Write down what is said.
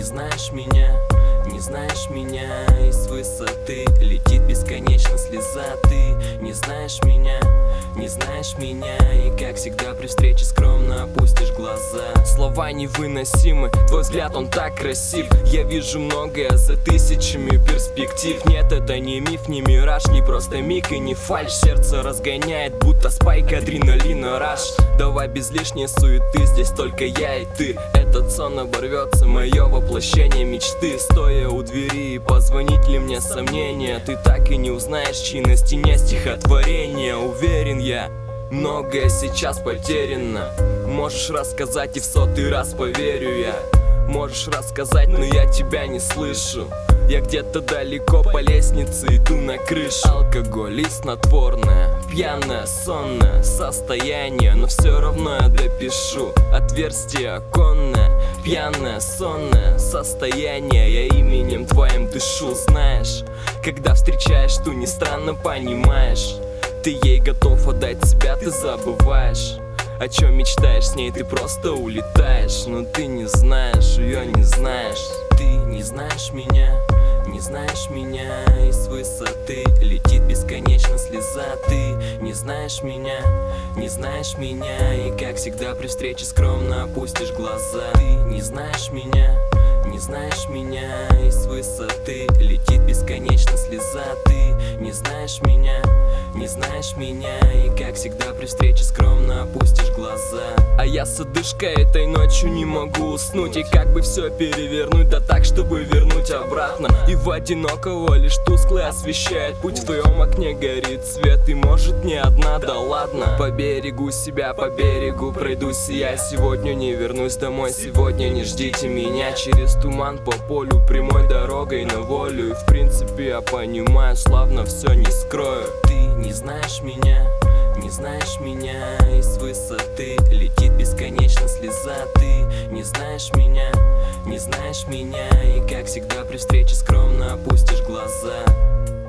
знаешь меня, не знаешь меня. Из высоты летит бесконечно слеза. Ты не знаешь меня, не знаешь меня. И как всегда при встрече скромно опустишь глаза. Слова невыносимы, твой взгляд он так красив. Я вижу многое за тысячами перспектив. Нет, это не миф, не мираж, не просто миг и не фальшь. Сердце разгоняет, будто спайк адреналина раш. Давай без лишней суеты, здесь только я и ты. Этот сон оборвется, мое воплощение мечты. Стоя у двери, позвонить ли мне сомнения. Ты так и не узнаешь, чьи на стене стихотворение. Уверен я, многое сейчас потеряно. Можешь рассказать и в 100-й раз поверю я. Можешь рассказать, но я тебя не слышу. Я где-то далеко по лестнице иду на крышу. Алкоголь и снотворное, пьяное, сонное состояние. Но все равно я допишу. Отверстие оконное, пьяное, сонное состояние. Я именем твоим дышу. Знаешь, когда встречаешь ту, не странно понимаешь. Ты ей готов отдать себя, ты забываешь. О чем мечтаешь, с ней ты просто улетаешь. Но ты не знаешь, ее не знаешь. Ты не знаешь меня, не знаешь меня. Из высоты летит бесконечно слеза. Ты не знаешь меня, не знаешь меня. И как всегда при встрече скромно опустишь глаза. Ты не знаешь меня, не знаешь меня. Из высоты летит бесконечно слеза. Ты не знаешь меня, не знаешь меня. И как всегда при встрече скромно опустишь глаза. А я с одышкой этой ночью не могу уснуть. И как бы все перевернуть, да так, чтобы вернуть обратно. И в одинокого лишь тусклый освещает путь. В твоем окне горит свет, и может не одна, да ладно. По берегу себя, по берегу пройдусь. И я сегодня не вернусь домой. Сегодня не ждите меня. Через туман по полю, прямой дорогой на волю. И в принципе я понимаю, славно все не скрою. Ты не знаешь меня, не знаешь меня. Из высоты летит бесконечно слеза. Ты не знаешь меня, не знаешь меня. И как всегда при встрече скромно опустишь глаза.